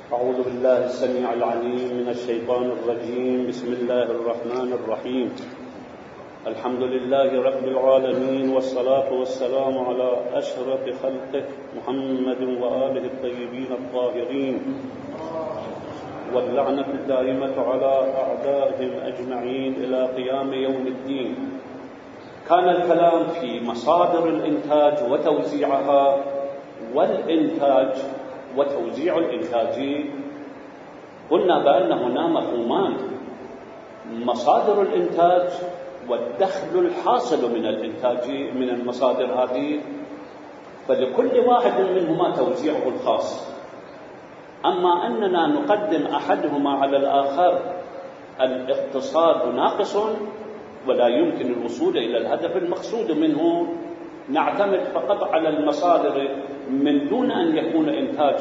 أعوذ بالله السميع العليم من الشيطان الرجيم. بسم الله الرحمن الرحيم. الحمد لله رب العالمين، والصلاة والسلام على أشرف خلقه محمد وآله الطيبين الطاهرين، واللعنة الدائمة على أعدائهم أجمعين إلى قيام يوم الدين. كان الكلام في مصادر الإنتاج وتوزيعها والإنتاج وتوزيع الإنتاج. قلنا بأن هنا مفهومان: مصادر الإنتاج والدخل الحاصل من الإنتاج من المصادر هذه، فلكل واحد منهما توزيعه الخاص. أما أننا نقدم أحدهما على الآخر، الاقتصاد ناقص ولا يمكن الوصول إلى الهدف المقصود منه، نعتمد فقط على المصادر من دون أن يكون إنتاج،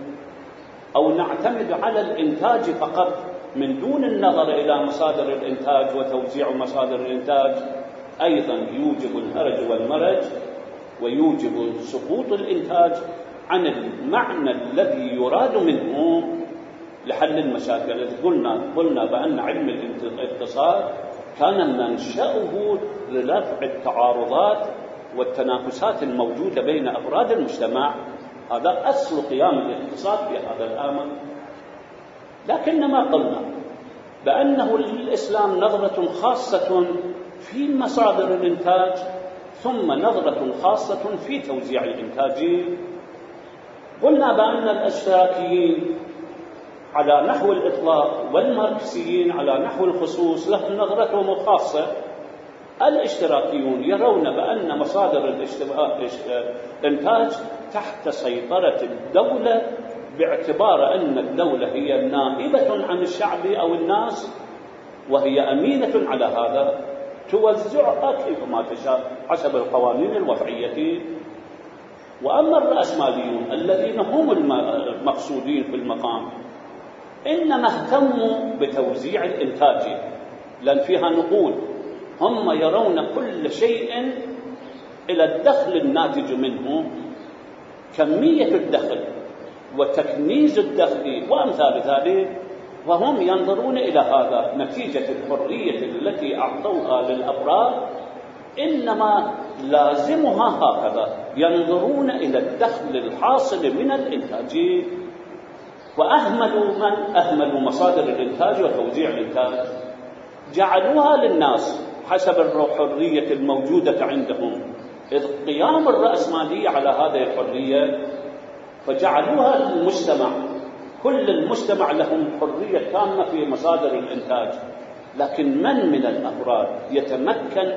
أو نعتمد على الإنتاج فقط من دون النظر إلى مصادر الإنتاج وتوزيع مصادر الإنتاج، أيضا يوجب الهرج والمرج ويوجب سقوط الإنتاج عن المعنى الذي يراد منه لحل المشاكل. التي قلنا بأن علم الاقتصاد كان منشأه لرفع التعارضات والتنافسات الموجودة بين أفراد المجتمع. هذا أصل قيام الاقتصاد في هذا الأمر. لكنما قلنا بأنه للإسلام نظرة خاصة في مصادر الإنتاج، ثم نظرة خاصة في توزيع الإنتاج. قلنا بأن الاشتراكيين على نحو الإطلاق والماركسيين على نحو الخصوص لهم نظرتهم الخاصة. الاشتراكيون يرون بأن مصادر الإنتاج تحت سيطرة الدولة، باعتبار أن الدولة هي نائبة عن الشعب أو الناس، وهي أمينة على هذا، توزعها كيفما تشاء حسب القوانين الوضعية. وأما الرأسماليون الذين هم المقصودين في المقام، إنما اهتموا بتوزيع الإنتاج، لأن فيها نقود. هم يرون كل شيء إلى الدخل الناتج منه، كمية الدخل وتكنيز الدخل وأمثال ذلك، وهم ينظرون إلى هذا نتيجة الحرية التي أعطوها للأفراد، إنما لازمها هكذا، ينظرون إلى الدخل الحاصل من الإنتاج، وأهملوا مصادر الإنتاج وتوزيع الإنتاج، جعلوها للناس حسب الحرية الموجودة عندهم، إذ قيام الرأسمالية على هذه الحرية فجعلوها للمجتمع. كل المجتمع لهم حرية تامة في مصادر الإنتاج، لكن من الأفراد يتمكن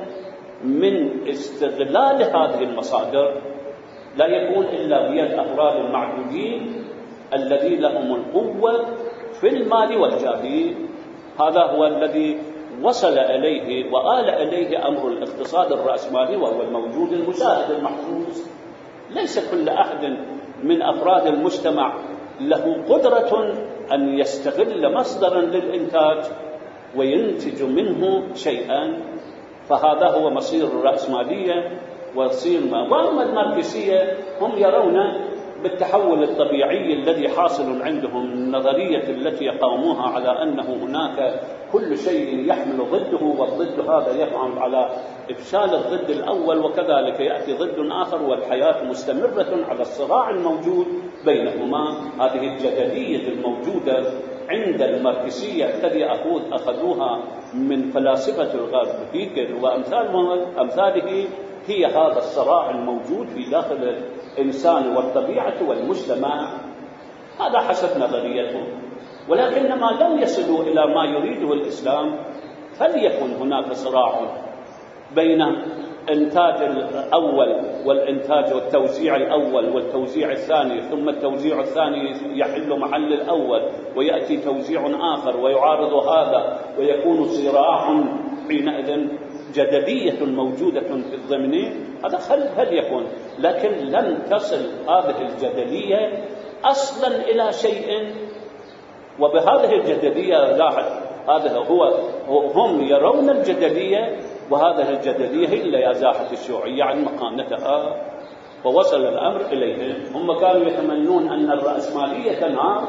من استغلال هذه المصادر لا يكون إلا بيد الأفراد المعدودين الذين لهم القوة في المال والجاه. هذا هو الذي وصل إليه وآل إليه أمر الاقتصاد الرأسمالي، وهو الموجود المشاهد المحسوس. ليس كل أحد من أفراد المجتمع له قدرة أن يستغل مصدرا للإنتاج وينتج منه شيئا، فهذا هو مصير الرأسمالية وأما الماركسية هم يرون بالتحول الطبيعي الذي حاصل عندهم، النظرية التي قاموها على أنه هناك كل شيء يحمل ضده، والضد هذا يفعل على إفشال الضد الأول، وكذلك يأتي ضد آخر، والحياة مستمرة على الصراع الموجود بينهما. هذه الجدلية الموجودة عند الماركسية الذي أخذوها من فلاسفة الغرب هيجل وأمثاله، هي هذا الصراع الموجود في داخل الإنسان والطبيعة والمجتمع. هذا حسب نظريتهم. ولكنما لم يصلوا إلى ما يريده الإسلام، فليكن هناك صراع بين الإنتاج الأول والإنتاج والتوزيع الأول والتوزيع الثاني، ثم التوزيع الثاني يحل محل الأول ويأتي توزيع آخر ويعارض هذا، ويكون صراع حينئذ جدلية موجودة في الضمن. هذا هل يكون، لكن لم تصل هذه الجدلية أصلا إلى شيء. وبهذه الجدلية لاحظ، هذا هم يرون الجدلية، وهذه الجدلية هي اللي أزاحت الشيوعية عن مكانتها، ووصل الأمر إليهم. هم كانوا يتمنون أن الرأسمالية تنهار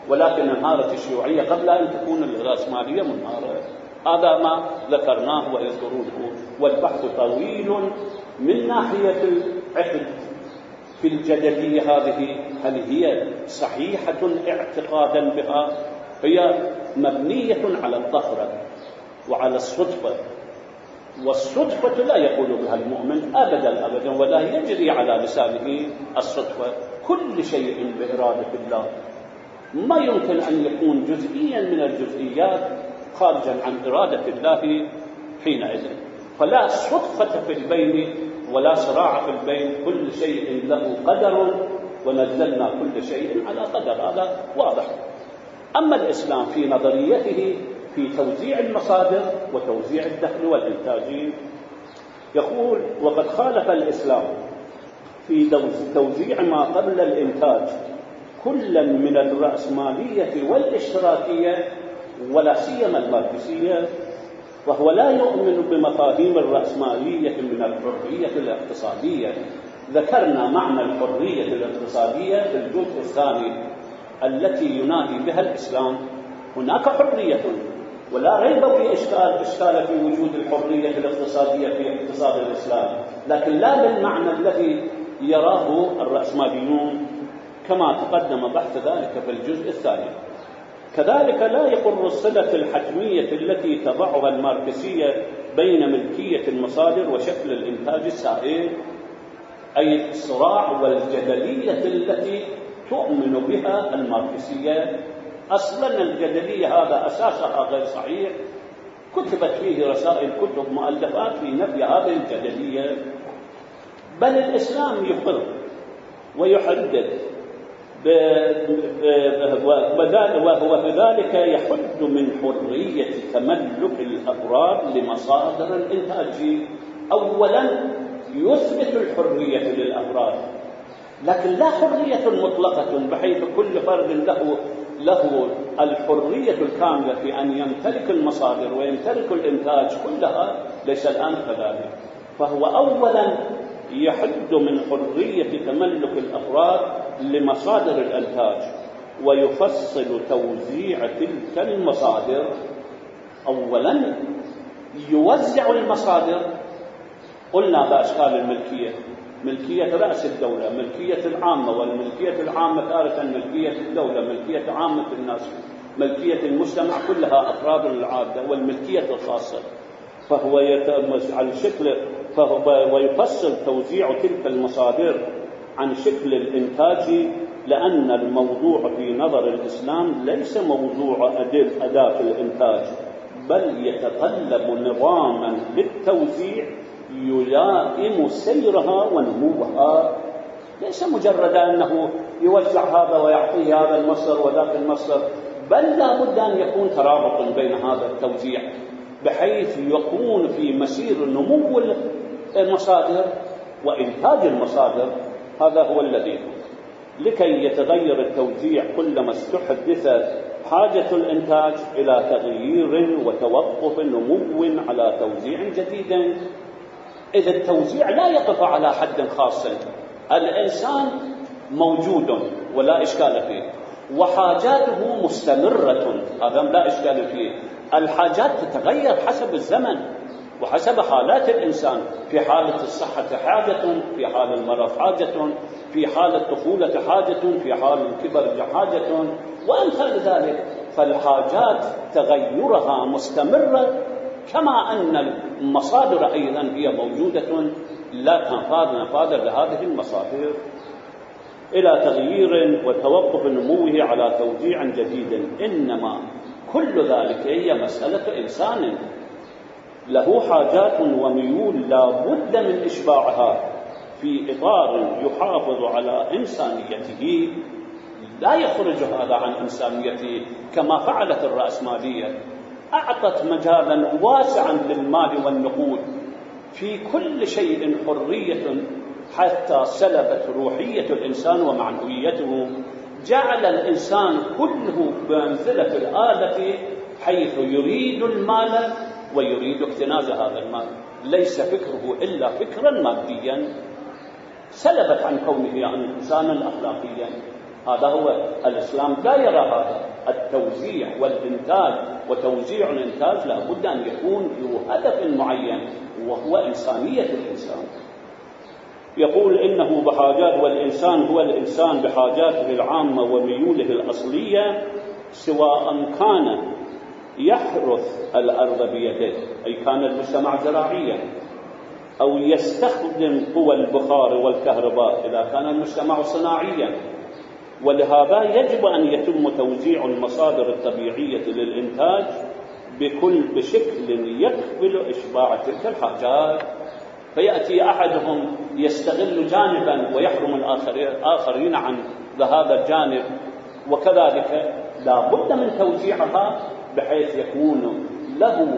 ولكن انهارت الشيوعية قبل أن تكون الرأسمالية منهارة. هذا ما ذكرناه ويذكرونه، والبحث طويل من ناحية العقد في الجدلية هذه. هل هي صحيحة اعتقادا بها؟ هي مبنية على الطهرة وعلى الصدفة، والصدفة لا يقول بها المؤمن أبدا أبدا، ولا يجري على لسانه الصدفة. كل شيء بإرادة الله، ما يمكن أن يكون جزئيا من الجزئيات خارجا عن إرادة الله حينئذ. فلا صدفة في البين ولا صراع في البين، كل شيء له قدر، ونزلنا كل شيء على قدر، هذا واضح. أما الإسلام في نظريته في توزيع المصادر وتوزيع الدخل والإنتاج، يقول: وقد خالف الإسلام في توزيع ما قبل الإنتاج كلا من الرأسمالية والاشتراكية ولا سيما الماركسية، وهو لا يؤمن بمفاهيم الرأسمالية من الحرية الاقتصادية. ذكرنا معنى الحرية الاقتصادية في الجزء الثاني التي ينادي بها الإسلام. هناك حرية ولا ريب في إشكال في وجود الحرية الاقتصادية في اقتصاد الإسلام، لكن لا بالمعنى الذي يراه الرأسماليون كما تقدم بحث ذلك في الجزء الثاني. كذلك لا يقر الصلة الحتمية التي تضعها الماركسية بين ملكية المصادر وشكل الإنتاج السائد، أي الصراع والجدلية التي تؤمن بها الماركسية. أصلا الجدلية هذا أساسها غير صحيح، كتبت فيه رسائل، كتب، مؤلفات في نفي هذه الجدلية. بل الإسلام يقر ويحدد وهو بذلك يحد من حرية تملك الأفراد لمصادر الإنتاج. أولا يثبت الحرية للأفراد، لكن لا حرية مطلقة بحيث كل فرد له الحرية الكاملة في أن يمتلك المصادر ويمتلك الإنتاج كلها، ليس الآن كذلك. فهو أولا يحد من حرية تملك الأفراد لمصادر الإنتاج، ويفصل توزيع تلك المصادر. أولا يوزع المصادر، قلنا بأشكال الملكية: ملكية رأس الدولة، ملكية العامة، والملكية العامة تارة ملكية الدولة، ملكية عامة الناس، ملكية المجتمع كلها أفراد العادة، والملكية الخاصة. فهو على شكل ويفصل توزيع تلك المصادر عن شكل الإنتاج، لأن الموضوع في نظر الإسلام ليس موضوع أداة الإنتاج، بل يتطلب نظاما للتوزيع يلائم سيرها ونموها. ليس مجرد أنه يوزع هذا ويعطيه هذا المصدر وذاك المصدر، بل لا بد أن يكون ترابط بين هذا التوزيع بحيث يكون في مسير نمو المصادر وإنتاج المصادر. هذا هو الذي لكي يتغير التوزيع كلما استحدث حاجة الإنتاج إلى تغيير وتوقف نمو على توزيع جديد. إذا التوزيع لا يقف على حد خاص، الإنسان موجود ولا إشكال فيه، وحاجاته مستمرة، هذا لا إشكال فيه. الحاجات تتغير حسب الزمن وحسب حالات الإنسان، في حالة الصحة حاجة، في حال المرض حاجة، في حال الطفولة حاجة، في حال الكبر حاجة، وأمثال ذلك. فالحاجات تغيرها مستمرة، كما أن المصادر أيضا هي موجودة، لا تنفاذ لهذه المصادر إلى تغيير وتوقف نموه على توزيع جديد. إنما كل ذلك هي مسألة إنسان له حاجات وميول لا بد من إشباعها في إطار يحافظ على إنسانيته، لا يخرج هذا عن إنسانيته كما فعلت الرأسمالية. أعطت مجالا واسعا للمال والنقود في كل شيء حرية، حتى سلبت روحية الإنسان ومعنويته. جعل الإنسان كله بمنزلة الآلة، حيث يريد المال ويريد اكتناز هذا المال، ليس فكره إلا فكرا ماديا. سلبت عن كونه إنسانا أخلاقيا. هذا هو الإسلام لا يرى هذا. التوزيع والإنتاج وتوزيع الإنتاج لابد أن يكون له هدف معين وهو إنسانية الإنسان. يقول إنه بحاجات، والإنسان هو الإنسان بحاجاته العامة وميوله الأصلية، سواء كان يحرث الأرض بيده أي كان المجتمع زراعيا، أو يستخدم قوى البخار والكهرباء إذا كان المجتمع صناعيا. ولهذا يجب أن يتم توزيع المصادر الطبيعية للإنتاج بشكل يقبل إشباع تلك الحاجات. فيأتي أحدهم يستغل جانبا ويحرم الآخرين عن هذا الجانب، وكذلك لا بد من توزيعها بحيث يكون له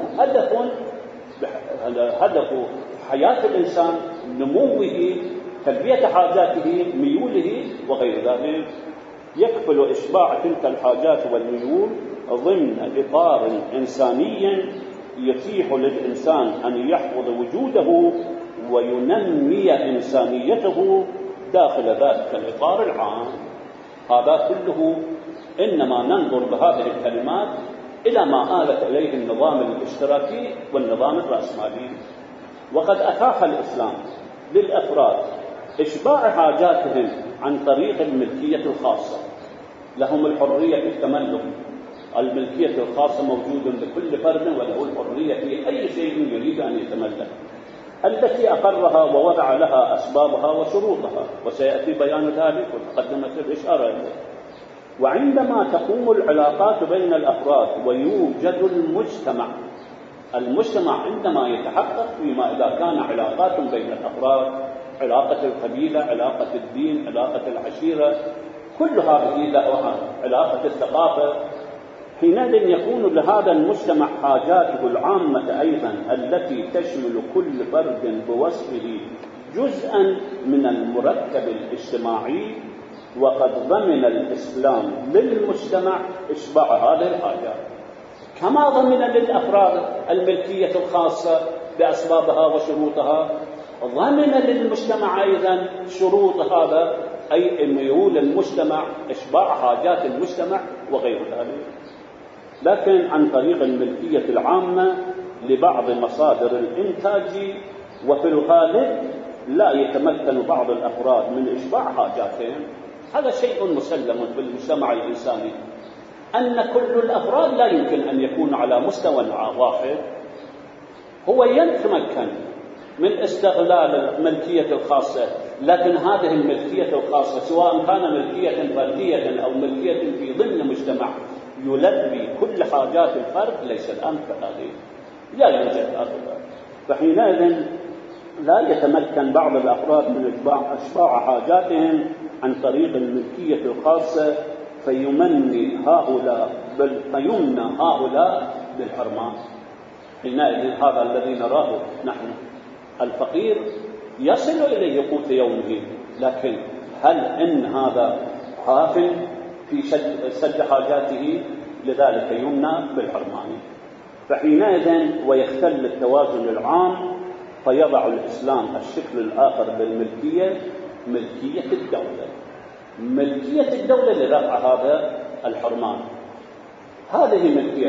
هدف حياة الإنسان، نموه، تلبية حاجاته، ميوله وغير ذلك، يكفل إشباع تلك الحاجات والميول ضمن إطار إنساني يتيح للإنسان أن يحفظ وجوده وينمي إنسانيته داخل ذلك الإطار العام. هذا كله إنما ننظر بهذه الكلمات إلى ما آلت إليه النظام الاشتراكي والنظام الرأسمالي. وقد أتاح الإسلام للأفراد إشباع حاجاتهم عن طريق الملكية الخاصة. لهم الحرية في التملك، الملكية الخاصة موجودة لكل فرد وله الحرية في أي شيء يريد أن يتملك، التي أقرها ووضع لها أسبابها وشروطها، وسيأتي بيان ذلك وتقدمت الإشارة إليه. وعندما تقوم العلاقات بين الأفراد ويوجد المجتمع عندما يتحقق فيما إذا كان علاقات بين الأفراد، علاقة القبيلة، علاقة الدين، علاقة العشيرة، كل هذه علاقة الثقافة، حينئذ يكون لهذا المجتمع حاجاته العامة أيضا التي تشمل كل فرد بوصفه جزءا من المركب الاجتماعي. وقد ضمن الإسلام للمجتمع إشباع هذه الحاجات، كما ضمن للأفراد الملكية الخاصة بأسبابها وشروطها، ضمن للمجتمع أيضا شروط هذا أي ميول المجتمع، إشباع حاجات المجتمع وغير ذلك، لكن عن طريق الملكية العامة لبعض مصادر الإنتاج. وفي الغالب لا يتمكن بعض الأفراد من إشباع حاجاتهم. هذا شيء مسلم في المجتمع الإنساني، أن كل الأفراد لا يمكن أن يكون على مستوى واحد. هو يتمكن من استغلال الملكية الخاصة، لكن هذه الملكية الخاصة سواء كان ملكية فردية أو ملكية في ضمن مجتمع يلبي كل حاجات الفرد، ليس الأمر كذلك، لا يوجد هذا. فحينئذ لا يتمكن بعض الأفراد من إشباع حاجاتهم عن طريق الملكية الخاصة، فيمني هؤلاء بالحرمان. حينئذ هذا الذي نراه نحن، الفقير يصل إليه قوت يومه، لكن هل إن هذا حافل في سد حاجاته؟ لذلك يمنى بالحرمان. فحينئذ ويختل التوازن العام، فيضع الإسلام الشكل الآخر للملكية، ملكية الدولة. ملكية الدولة لرفع هذا الحرمان. هذه ملكية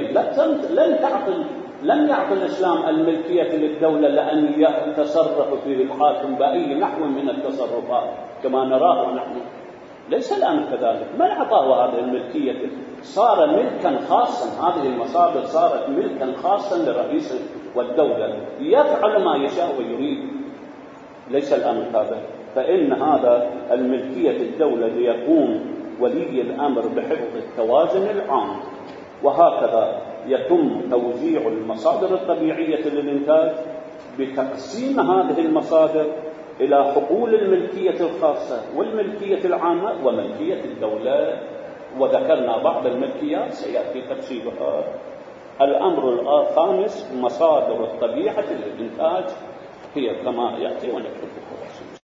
لم يعطي الإسلام الملكية للدولة لأن يتصرف فيه الحاكم بأي نحو من التصرفات كما نراه نحن. ليس الأمر كذلك. من أعطاه هذه الملكية؟ صار ملكا خاصا، هذه المصادر صارت ملكا خاصا لرئيس والدولة، يفعل ما يشاء ويريد. ليس الأمر هذا. فإن هذا الملكية الدولة ليقوم ولي الأمر بحفظ التوازن العام. وهكذا يتم توزيع المصادر الطبيعية للإنتاج بتقسيم هذه المصادر إلى حقول الملكية الخاصة والملكية العامة وملكية الدولة. وذكرنا بعض الملكيات سيأتي تفصيلها. الأمر الخامس، مصادر الطبيعة للإنتاج هي كما يأتي ونكتب.